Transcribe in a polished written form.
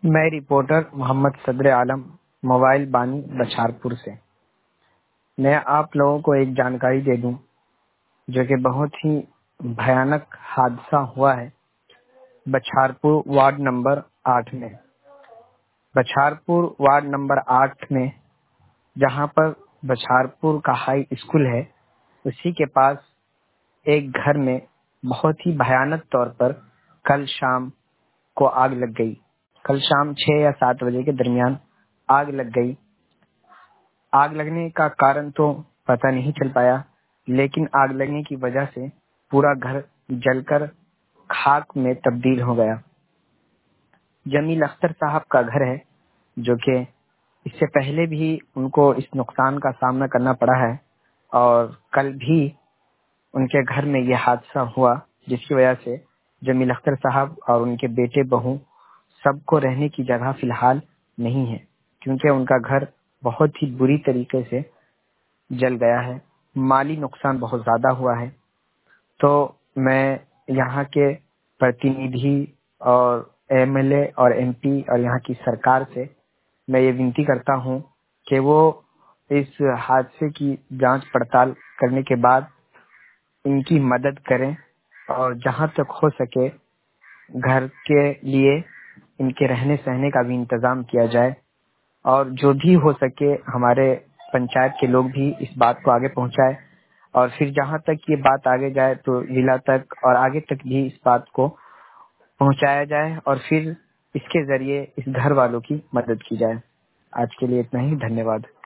मैं रिपोर्टर मोहम्मद सदर आलम मोबाइल बानी बछारपुर से। मैं आप लोगों को एक जानकारी दे दूं जो कि बहुत ही भयानक हादसा हुआ है बछारपुर वार्ड नंबर 8 में। बछारपुर वार्ड नंबर 8 में जहां पर बछारपुर का हाई स्कूल है, उसी के पास एक घर में बहुत ही भयानक तौर पर कल शाम को आग लग गई। कल शाम 6 या 7 बजे के दरमियान आग लग गई। आग लगने का कारण तो पता नहीं चल पाया, लेकिन आग लगने की वजह से पूरा घर जलकर खाक में तब्दील हो गया। जमील अख्तर साहब का घर है, जो कि इससे पहले भी उनको इस नुकसान का सामना करना पड़ा है और कल भी उनके घर में यह हादसा हुआ, जिसकी वजह से जमील अख्तर साहब और उनके बेटे बहू सबको रहने की जगह फिलहाल नहीं है, क्योंकि उनका घर बहुत ही बुरी तरीके से जल गया है। माली नुकसान बहुत ज्यादा हुआ है। तो मैं यहाँ के प्रतिनिधि और एमएलए और एमपी और यहाँ की सरकार से मैं ये विनती करता हूँ कि वो इस हादसे की जांच पड़ताल करने के बाद इनकी मदद करें और जहाँ तक हो सके घर के लिए इनके रहने सहने का भी इंतजाम किया जाए, और जो भी हो सके हमारे पंचायत के लोग भी इस बात को आगे पहुंचाए, और फिर जहां तक ये बात आगे जाए तो जिला तक और आगे तक भी इस बात को पहुंचाया जाए और फिर इसके जरिए इस घर वालों की मदद की जाए। आज के लिए इतना ही, धन्यवाद।